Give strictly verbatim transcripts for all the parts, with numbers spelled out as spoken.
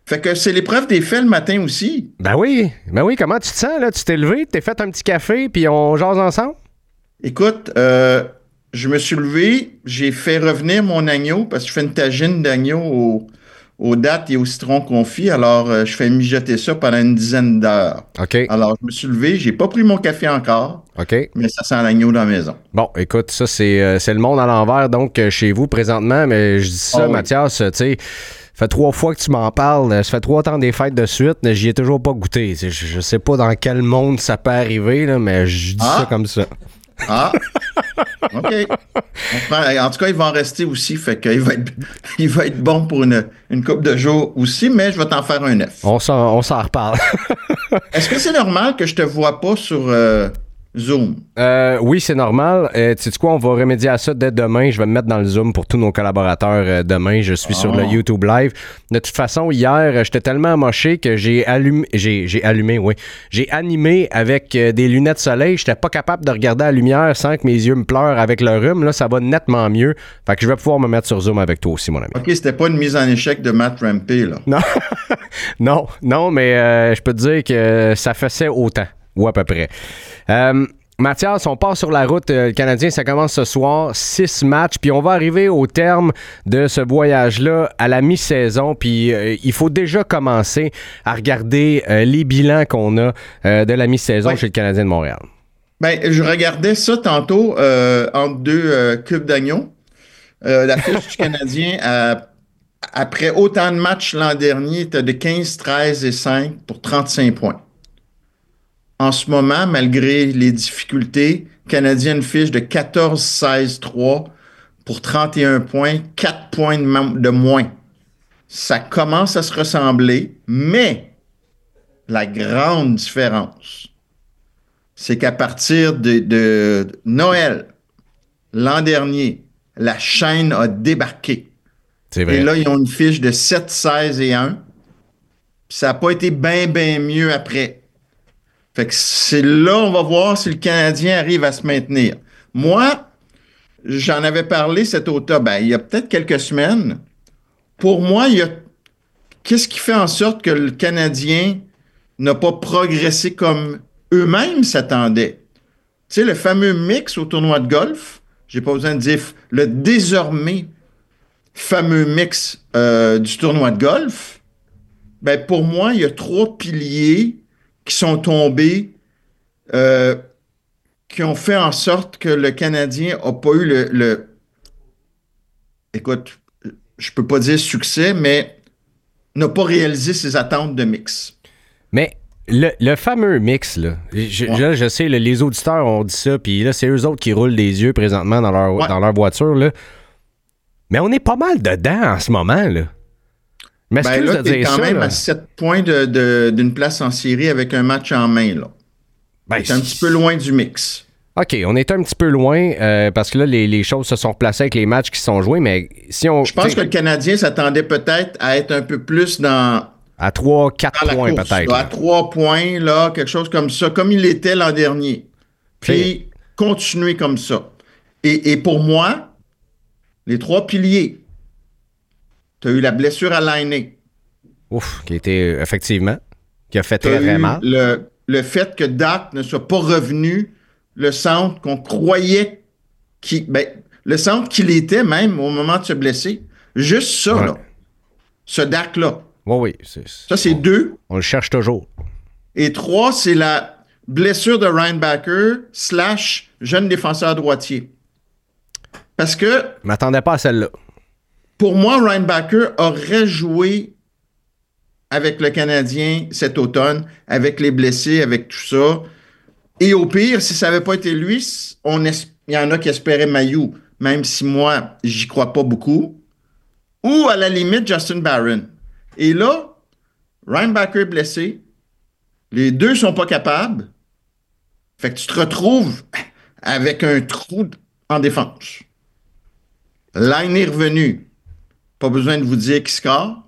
Fait que c'est l'épreuve des faits le matin aussi. Ben oui, ben oui, comment tu te sens, là? Tu t'es levé, t'es fait un petit café, puis on jase ensemble? Écoute, euh, je me suis levé, j'ai fait revenir mon agneau parce que je fais une tagine d'agneau au- aux dattes et au citron confit. Alors, euh, je fais mijoter ça pendant une dizaine d'heures. OK, Alors, je me suis levé, j'ai pas pris mon café encore, OK. mais ça sent l'agneau dans la maison. Bon, écoute, ça, c'est, euh, c'est le monde à l'envers, donc, euh, chez vous, présentement, mais je dis ça, Ah oui. Mathias, tu sais, ça fait trois fois que tu m'en parles, ça fait trois temps des fêtes de suite, mais j'y ai toujours pas goûté. Tu sais, Je, je sais pas dans quel monde ça peut arriver, là, mais je dis Ah. ça comme ça. Ah, OK. On prend- en tout cas, il va en rester aussi, fait qu'il va être, il va être bon pour une, une couple de jours aussi, mais je vais t'en faire un neuf. On s'en, on s'en reparle. Est-ce que c'est normal que je te vois pas sur euh, Zoom? Euh, oui, c'est normal. Euh, tu sais quoi, on va remédier à ça dès demain. Je vais me mettre dans le Zoom pour tous nos collaborateurs euh, demain. Je suis Oh. sur le YouTube Live. De toute façon, hier, euh, j'étais tellement amoché que j'ai allumé, j'ai, j'ai allumé, oui. J'ai animé avec euh, des lunettes soleil. J'étais pas capable de regarder la lumière sans que mes yeux me pleurent avec le rhume. Là, ça va nettement mieux. Fait que je vais pouvoir me mettre sur Zoom avec toi aussi, mon ami. OK, c'était pas une mise en échec de Matt Rampey, là. Non, non, non, mais euh, je peux te dire que ça faisait autant, ou à peu près. Euh, Mathias, on part sur la route. Euh, le Canadien, ça commence ce soir. Six matchs. Puis on va arriver au terme de ce voyage-là à la mi-saison. Puis euh, il faut déjà commencer à regarder euh, les bilans qu'on a euh, de la mi-saison Ouais. chez le Canadien de Montréal. Ben, je regardais ça tantôt euh, entre deux euh, cubes d'agneau. Euh, la fiche du Canadien, euh, après autant de matchs l'an dernier, était de quinze, treize et cinq pour trente-cinq points. En ce moment, malgré les difficultés, le Canadien a une fiche de quatorze, seize, trois pour trente et un points, quatre points de, mo- de moins. Ça commence à se ressembler, mais la grande différence, c'est qu'à partir de, de Noël, l'an dernier, la chaîne a débarqué. C'est Et vrai. là, ils ont une fiche de sept, seize et un. Puis ça n'a pas été bien, bien mieux après. Fait que c'est là, on va voir si le Canadien arrive à se maintenir. Moi, j'en avais parlé cet automne, ben, il y a peut-être quelques semaines. Pour moi, il y a qu'est-ce qui fait en sorte que le Canadien n'a pas progressé comme eux-mêmes s'attendaient? Tu sais, le fameux mix au tournoi de golf, j'ai pas besoin de dire le désormais fameux mix euh, du tournoi de golf, ben pour moi, il y a trois piliers qui sont tombés, euh, qui ont fait en sorte que le Canadien n'a pas eu le, le... Écoute, je peux pas dire succès, mais n'a pas réalisé ses attentes de mix. Mais le, le fameux mix, là, je, Ouais. là, je sais, là, les auditeurs ont dit ça, puis là, c'est eux autres qui roulent des yeux présentement dans leur, Ouais. dans leur voiture, là. Mais on est pas mal dedans en ce moment, là. Je m'excuse Ben là, de t'es dire quand ça, même là. à sept points de, de- d'une place en série avec un match en main, là. Ben, T'es un petit peu loin du mix. OK, on est un petit peu loin euh, parce que là, les, les choses se sont replacées avec les matchs qui sont joués, mais si on. Je pense que le Canadien s'attendait peut-être à être un peu plus dans, À trois quatre dans la points, course, peut-être. là, à là. trois points, là, quelque chose comme ça, comme il était l'an dernier. Puis continuer comme ça. Et, et pour moi, les trois piliers, tu as eu la blessure à Laine. Ouf, qui a été, euh, effectivement, qui a fait Tu as très, très eu mal. le, le fait que Dak ne soit pas revenu le centre qu'on croyait qu'il. Ben, le centre qu'il était même au moment de se blesser. Juste ça, Ouais. là. Ce Dak-là. Oui, oui. c'est- Ça, c'est on, deux. on le cherche toujours. Et trois, c'est la blessure de Reinbacker slash jeune défenseur droitier. Parce que, Je m'attendais pas à celle-là. pour moi, Reinbacker aurait joué avec le Canadien cet automne, avec les blessés, avec tout ça. Et au pire, si ça n'avait pas été lui, on es- il y en a qui espéraient Mailloux, même si moi, j'y crois pas beaucoup. Ou à la limite, Justin Barron. Et là, Reinbacker est blessé. Les deux sont pas capables. Fait que tu te retrouves avec un trou en défense. Line est revenu. Pas besoin de vous dire qui score.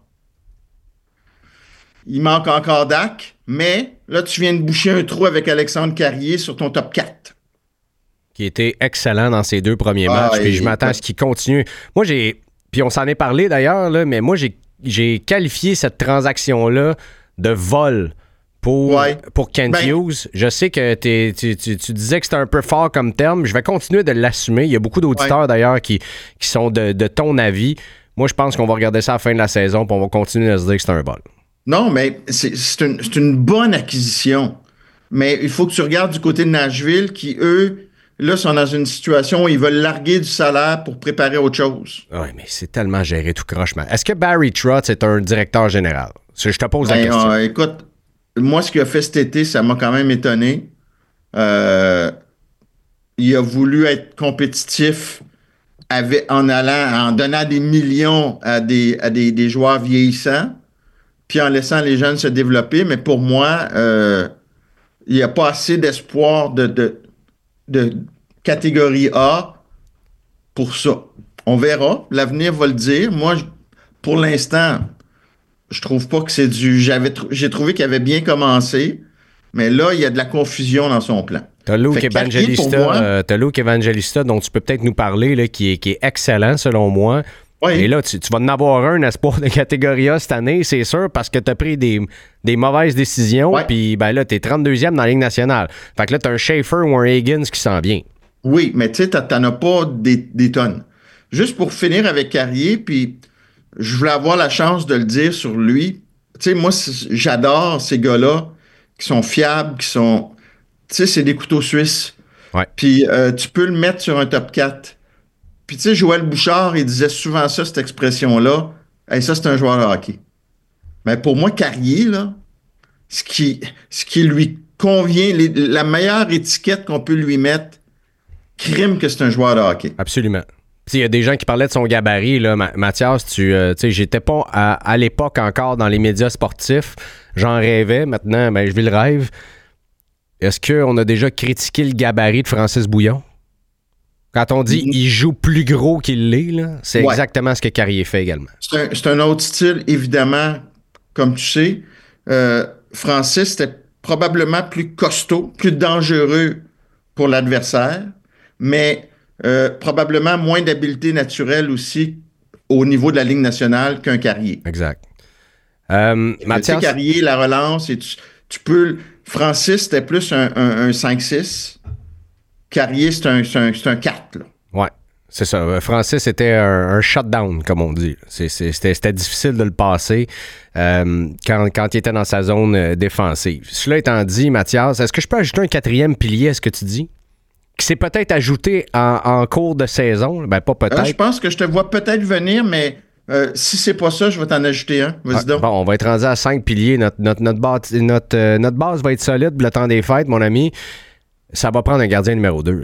Il manque encore Dak, mais là, tu viens de boucher un trou avec Alexandre Carrier sur ton top quatre. Qui était excellent dans ses deux premiers Ah, matchs. Puis et- je m'attends à ce qu'il continue. Moi, j'ai. Puis on s'en est parlé d'ailleurs, là, mais moi, j'ai. j'ai qualifié cette transaction-là de vol pour, ouais. pour Kent ben, Hughes. Je sais que t'es, tu, tu, tu disais que c'était un peu fort comme terme. Je vais continuer de l'assumer. Il y a beaucoup d'auditeurs, ouais. d'ailleurs, qui, qui sont de, de ton avis. Moi, je pense qu'on va regarder ça à la fin de la saison et on va continuer à se dire que c'est un vol. Non, mais c'est, c'est, une, c'est une bonne acquisition. Mais il faut que tu regardes du côté de Nashville qui, eux, là, sont dans une situation où ils veulent larguer du salaire pour préparer autre chose. Oui, mais c'est tellement géré tout crochement. Est-ce que Barry Trotz est un directeur général? Je te pose ben, la question. Euh, écoute, moi, ce qu'il a fait cet été, ça m'a quand même étonné. Euh, il a voulu être compétitif avec, en allant, en donnant des millions à des, à des, des joueurs vieillissants, puis en laissant les jeunes se développer. Mais pour moi, euh, il n'y a pas assez d'espoir de, de, de catégorie A pour ça. On verra. L'avenir va le dire. Moi, je, pour l'instant, je trouve pas que c'est du... J'avais, j'ai trouvé qu'il avait bien commencé, mais là, il y a de la confusion dans son plan. T'as Luke Evangelista, moi, euh, t'as Luke Evangelista, dont tu peux peut-être nous parler, là, qui, est, qui est excellent, selon moi. Oui. Et là, tu, tu vas en avoir un espoir de catégorie A cette année, c'est sûr, parce que tu as pris des, des mauvaises décisions, puis ben là, tu es trente-deuxième dans la Ligue nationale. Fait que là, tu as un Schaefer ou un Higgins qui s'en vient. Oui, mais tu sais, t'en as pas des, des tonnes. Juste pour finir avec Carrier, puis je voulais avoir la chance de le dire sur lui. Tu sais, moi, j'adore ces gars-là qui sont fiables, qui sont... Tu sais, c'est des couteaux suisses. Ouais. Puis euh, tu peux le mettre sur un top quatre. Puis tu sais, Joël Bouchard, il disait souvent ça, cette expression-là. Hey, ça, c'est un joueur de hockey. Mais pour moi, Carrier, là, ce qui, ce qui lui convient, les, la meilleure étiquette qu'on peut lui mettre, crime que c'est un joueur de hockey. Absolument. Il y a des gens qui parlaient de son gabarit, là. Mathias, tu euh, sais, j'étais pas à, à l'époque encore dans les médias sportifs. J'en rêvais. Maintenant, ben, je vis le rêve. Est-ce qu'on a déjà critiqué le gabarit de Francis Bouillon? Quand on dit il joue plus gros qu'il l'est, là, c'est ouais. exactement ce que Carrier fait également. C'est un, c'est un autre style, évidemment, comme tu sais. Euh, Francis était probablement plus costaud, plus dangereux pour l'adversaire, mais euh, probablement moins d'habileté naturelle aussi au niveau de la Ligue nationale qu'un Carrier. Exact. Euh, Mathias... Tu sais, Carrier, la relance, et tu, tu peux... Francis, c'était plus un, un, un cinq six. Carrier, c'est un, c'est un, c'est un quatre. Là. Ouais, c'est ça. Francis, c'était un, un shutdown, comme on dit. C'est, c'est, c'était, c'était difficile de le passer euh, quand, quand il était dans sa zone euh, défensive. Cela étant dit, Mathias, est-ce que je peux ajouter un quatrième pilier à ce que tu dis? Qui s'est peut-être ajouté en, en cours de saison? Ben, pas peut-être. Euh, je pense que je te vois peut-être venir, mais euh, si c'est pas ça, je vais t'en ajouter un. Vas-y donc. Bon, on va être rendu à cinq piliers. Notre, notre, notre, base, notre, euh, notre base va être solide pour le temps des fêtes, mon ami. Ça va prendre un gardien numéro deux.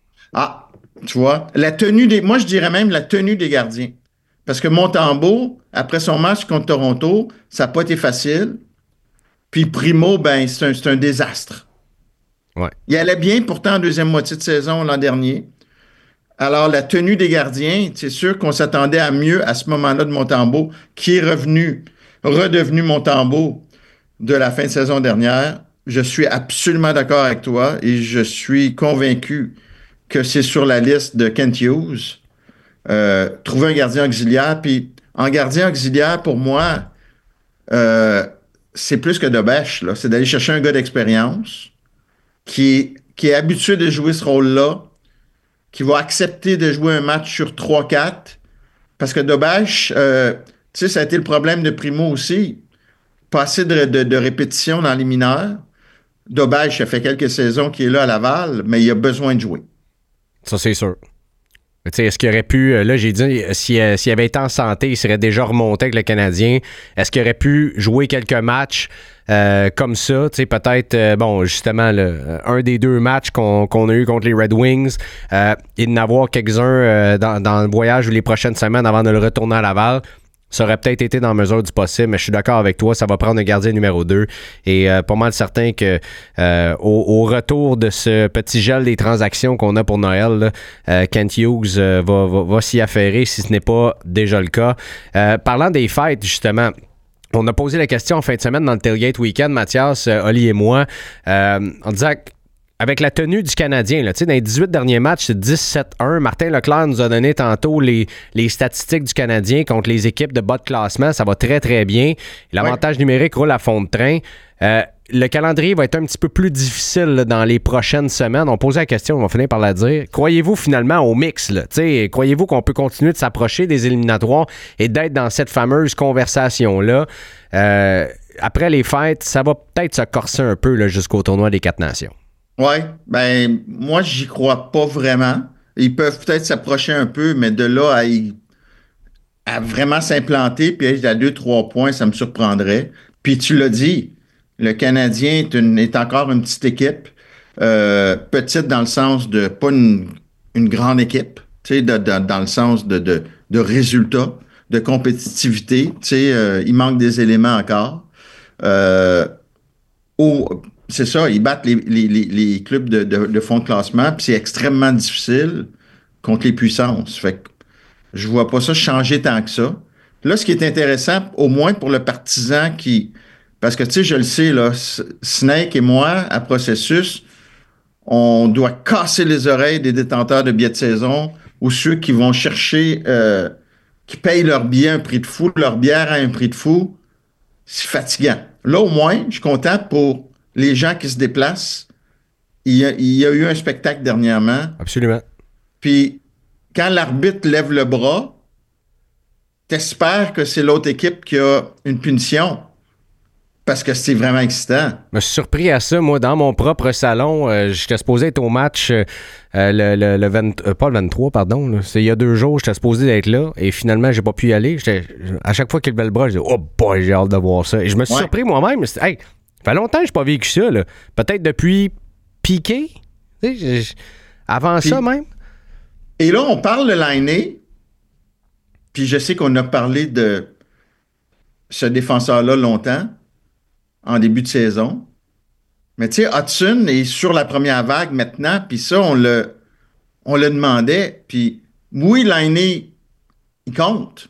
Ah, tu vois. La tenue des. Moi, je dirais même la tenue des gardiens. Parce que Montembeault, après son match contre Toronto, ça n'a pas été facile. Puis Primo, ben, c'est un, c'est un désastre. Ouais. Il allait bien pourtant en deuxième moitié de saison l'an dernier. Alors, la tenue des gardiens, c'est sûr qu'on s'attendait à mieux à ce moment-là de Montembeault, qui est revenu, redevenu Montembeault de la fin de saison dernière. Je suis absolument d'accord avec toi et je suis convaincu que c'est sur la liste de Kent Hughes. Euh, trouver un gardien auxiliaire. Puis en gardien auxiliaire, pour moi, euh, c'est plus que de bêche. Là. C'est d'aller chercher un gars d'expérience qui, qui est habitué de jouer ce rôle-là, qui va accepter de jouer un match sur trois quatre. Parce que de bêche, euh, tu sais, ça a été le problème de Primo aussi. Pas assez de, de, de répétitions dans les mineurs. Dobage, ça fait quelques saisons qu'il est là à Laval, mais il a besoin de jouer. Ça, c'est sûr. Tu sais, est-ce qu'il aurait pu... Là, j'ai dit, s'il, s'il avait été en santé, il serait déjà remonté avec le Canadien. Est-ce qu'il aurait pu jouer quelques matchs euh, comme ça? Tu sais, peut-être, euh, bon, justement, là, un des deux matchs qu'on, qu'on a eu contre les Red Wings euh, et d'en avoir quelques-uns euh, dans, dans le voyage ou les prochaines semaines avant de le retourner à Laval. Ça aurait peut-être été dans la mesure du possible, mais je suis d'accord avec toi, ça va prendre un gardien numéro deux. Et euh, pas mal certain que euh, au, au retour de ce petit gel des transactions qu'on a pour Noël, là, euh, Kent Hughes euh, va, va, va s'y affairer si ce n'est pas déjà le cas. Euh, parlant des fêtes, justement, on a posé la question en fin de semaine dans le Tailgate Weekend, Mathias, euh, Oli et moi, euh, en disant avec la tenue du Canadien, là, dans les dix-huit derniers matchs, c'est dix-sept un. Martin Leclerc nous a donné tantôt les, les statistiques du Canadien contre les équipes de bas de classement. Ça va très, très bien. L'avantage ouais. numérique roule à fond de train. Euh, le calendrier va être un petit peu plus difficile là, dans les prochaines semaines. On posait la question, on va finir par la dire. Croyez-vous finalement au mix? Là? Croyez-vous qu'on peut continuer de s'approcher des éliminatoires et d'être dans cette fameuse conversation-là? Euh, après les fêtes, ça va peut-être se corser un peu là, jusqu'au tournoi des quatre nations. Oui, ben moi, j'y crois pas vraiment. Ils peuvent peut-être s'approcher un peu, mais de là à, y, à vraiment s'implanter puis être à deux, trois points, ça me surprendrait. Puis tu l'as dit, le Canadien est, une, est encore une petite équipe, euh, petite dans le sens de pas une, une grande équipe, tu sais, de, de, dans le sens de, de, de résultats, de compétitivité. Tu sais, euh, il manque des éléments encore. Euh, au, c'est ça, ils battent les, les, les, les clubs de, de, de fond de classement, puis c'est extrêmement difficile contre les puissances. Fait que je vois pas ça changer tant que ça. Là, ce qui est intéressant, au moins pour le partisan qui... Parce que, tu sais, je le sais, là, Snake et moi, à Processus, on doit casser les oreilles des détenteurs de billets de saison ou ceux qui vont chercher, euh, qui payent leur billet à un prix de fou, leur bière à un prix de fou. C'est fatigant. Là, au moins, je suis content pour les gens qui se déplacent. Il y a, il y a eu un spectacle dernièrement. Absolument. Puis, quand l'arbitre lève le bras, t'espères que c'est l'autre équipe qui a une punition. Parce que c'est vraiment excitant. Je me suis surpris à ça. Moi, dans mon propre salon, euh, j'étais supposé être au match euh, le, le, le vingt, euh, pas le vingt-trois, pardon. Là. C'est il y a deux jours, j'étais supposé être là. Et finalement, j'ai pas pu y aller. J'étais, à chaque fois qu'il levait le bras, je disais « Oh boy, j'ai hâte de voir ça. » Et je me suis ouais. surpris moi-même. Hey, ça fait longtemps que j'ai pas vécu ça. Là. Peut-être depuis Piqué. Avant puis, ça même. Et là, on parle de l'année. Puis je sais qu'on a parlé de ce défenseur-là longtemps. En début de saison. Mais tu sais, Hudson est sur la première vague maintenant, puis ça, on le, on le demandait. Puis oui, l'année, il compte.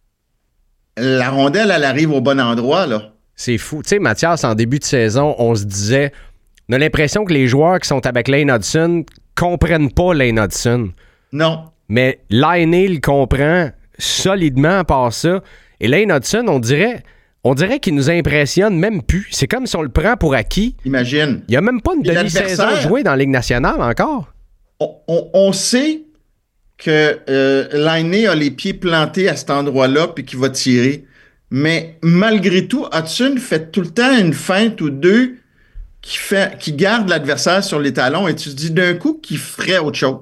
La rondelle, elle arrive au bon endroit, là. C'est fou. Tu sais, Mathias, en début de saison, on se disait, on a l'impression que les joueurs qui sont avec Lane Hudson comprennent pas Lane Hudson. Non. Mais l'année, il comprend solidement par ça. Et Lane Hudson, on dirait... On dirait qu'il nous impressionne même plus. C'est comme si on le prend pour acquis. Imagine. Il n'y a même pas une demi-saison jouée dans la Ligue nationale encore. On, on, on sait que euh, Laine a les pieds plantés à cet endroit-là puis qu'il va tirer. Mais malgré tout, Hudson fait tout le temps une feinte ou deux qui, fait, qui garde l'adversaire sur les talons et tu te dis d'un coup qu'il ferait autre chose.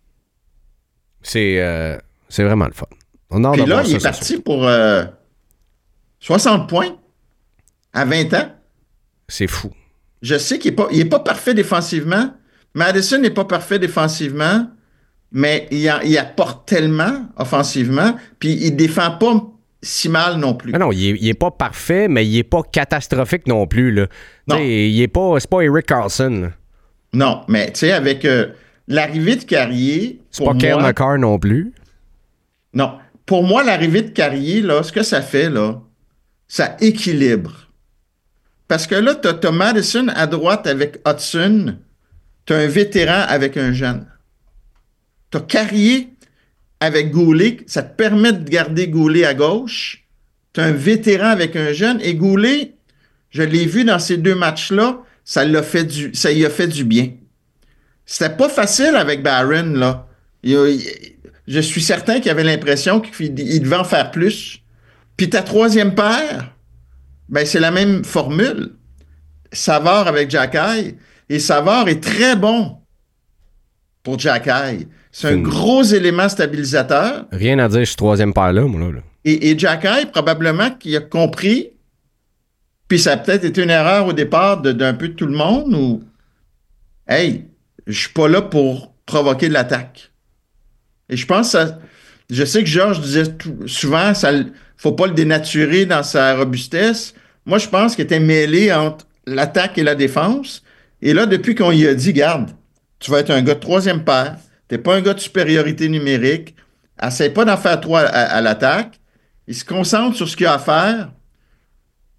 C'est, euh, c'est vraiment le fun. On a puis là, il est parti pour... Euh, soixante points à vingt ans. C'est fou. Je sais qu'il n'est pas, il est pas parfait défensivement. Madison n'est pas parfait défensivement, mais il, a, il apporte tellement offensivement, puis il ne défend pas si mal non plus. Non, non, il n'est pas parfait, mais il n'est pas catastrophique non plus. Là. Non. Il est pas, c'est pas Erik Karlsson. Là. Non, mais tu sais, avec euh, l'arrivée de Carrier... C'est pas Cale Makar non plus. Non. Pour moi, l'arrivée de Carrier, là, ce que ça fait, là, ça équilibre. Parce que là, tu as Madison à droite avec Hudson, tu as un vétéran avec un jeune. Tu as Carrier avec Goulet, ça te permet de garder Goulet à gauche. Tu as un vétéran avec un jeune. Et Goulet, je l'ai vu dans ces deux matchs-là, ça l'a fait du, ça y a fait du bien. C'était pas facile avec Barron, là. Il, il, je suis certain qu'il avait l'impression qu'il devait en faire plus. Puis ta troisième paire, ben c'est la même formule. Savard avec Xhekaj. Et Savard est très bon pour Xhekaj. C'est un mmh. gros élément stabilisateur. Rien à dire sur cette troisième paire-là, moi, là. Et, et Xhekaj, probablement qu'il a compris, puis ça a peut-être été une erreur au départ de, d'un peu de tout le monde, ou « Hey, je suis pas là pour provoquer de l'attaque. » Et je pense que ça... Je sais que Georges disait tout, souvent, ça, faut pas le dénaturer dans sa robustesse. Moi, je pense qu'il était mêlé entre l'attaque et la défense. Et là, depuis qu'on lui a dit, garde, tu vas être un gars de troisième paire, t'es pas un gars de supériorité numérique, essaie pas d'en faire trop à, à, à l'attaque. Il se concentre sur ce qu'il a à faire.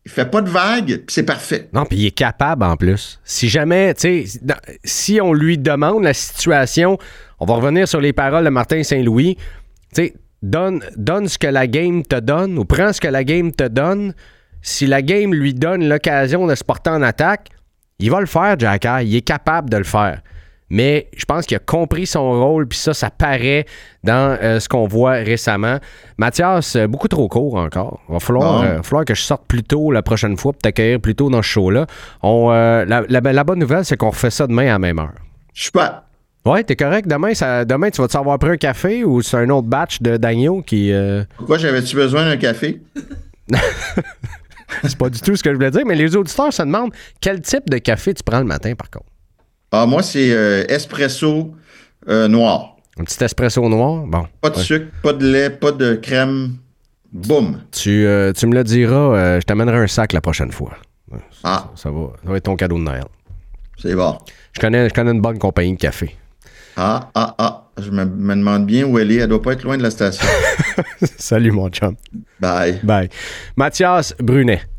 il fait pas de vagues, puis c'est parfait. Non, puis il est capable en plus. Si jamais, tu sais, si on lui demande la situation, on va revenir sur les paroles de Martin Saint-Louis, tu sais, donne, donne ce que la game te donne ou prends ce que la game te donne. Si la game lui donne l'occasion de se porter en attaque, il va le faire, Xhekaj. Il est capable de le faire. Mais je pense qu'il a compris son rôle, puis ça, ça paraît dans euh, ce qu'on voit récemment. Mathias, beaucoup trop court encore. Il va falloir, euh, falloir que je sorte plus tôt la prochaine fois pour t'accueillir plus tôt dans ce show-là. On, euh, la, la, la bonne nouvelle, c'est qu'on refait ça demain à la même heure. Je suis pas. Ouais, t'es correct. Demain, ça, demain tu vas-te avoir pris un café ou c'est un autre batch de Dagno qui... Euh... Pourquoi j'avais-tu besoin d'un café? C'est pas du tout ce que je voulais dire, mais les auditeurs se demandent quel type de café tu prends le matin, par contre. Ah, moi, c'est euh, espresso euh, noir. Un petit espresso noir? Bon. Pas de ouais. sucre, pas de lait, pas de crème. Boum. Tu, euh, tu me le diras, euh, je t'amènerai un sac la prochaine fois. Ça, Ah. Ça, ça, va, ça va être ton cadeau de Noël. C'est bon. Je connais, je connais une bonne compagnie de café. Ah, ah, ah. Je me, me demande bien où elle est. Elle doit pas être loin de la station. Salut, mon chum. Bye. Bye. Mathias Brunet.